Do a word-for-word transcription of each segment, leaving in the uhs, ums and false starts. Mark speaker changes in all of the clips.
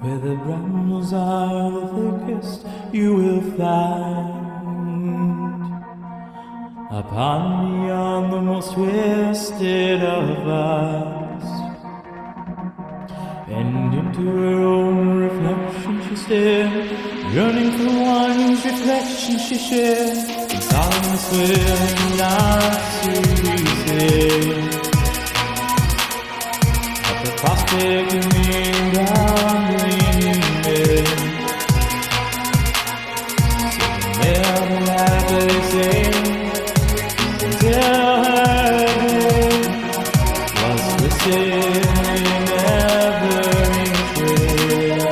Speaker 1: where the brambles are the thickest you will find. Upon beyond the most twisted of us, and into her own reflection she stared, yearning for one whose reflection she shared. In silence will not to be saved, but the prospect of me down gleaming. So never have they say, until her day was the same every day.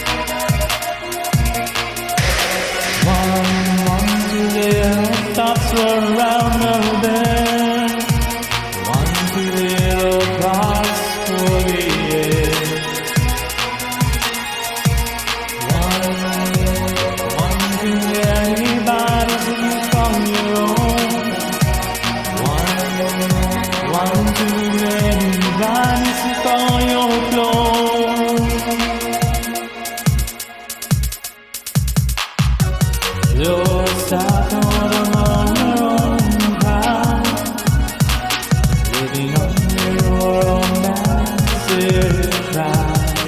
Speaker 1: One, one to little thoughts were around the bend, one to little cross for the end. One, one to many bodies that you call your own. One too many bodies to call your clone. You're stuck on among your own crowd, living under your own massive pride.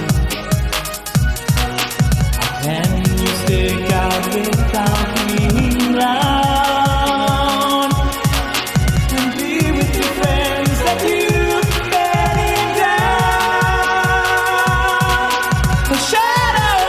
Speaker 1: How can you stick out without being loud, and be with your friends that you bedding down? The shadow,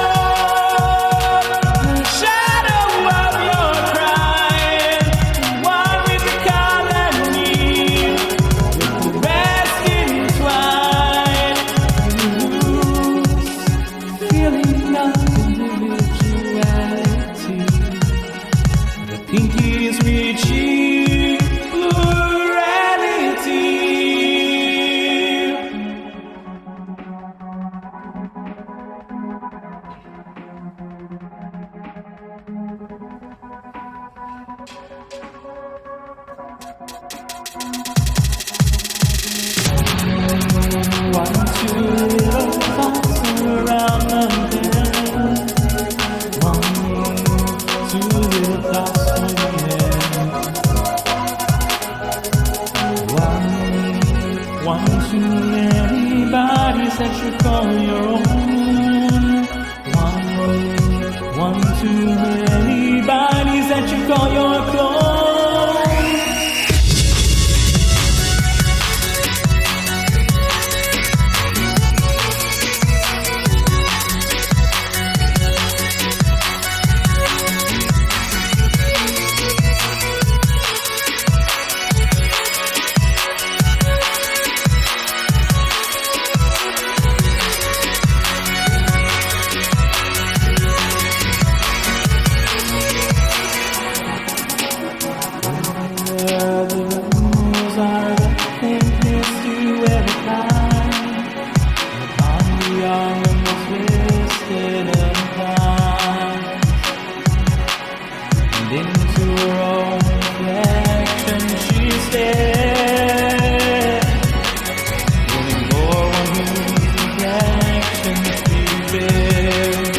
Speaker 1: the shadow of your crying, one with the colony, with the rest entwined. You lose, feeling nothing individuality. The pinkies reaching plurality. One, two little thoughts around the bend. One, two little thoughts for the end. One, one too many bodies that you call your own. One, one too many bodies that you call your clone. Into her own reflection she stared, yearning for one whose reflection she shared.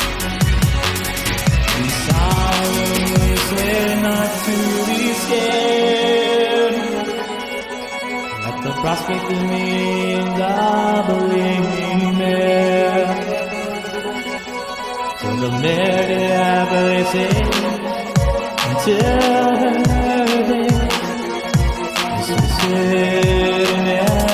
Speaker 1: In silence said not to be scared, at the prospect of me doubling there. So the merry happily say, until her day is sitting there.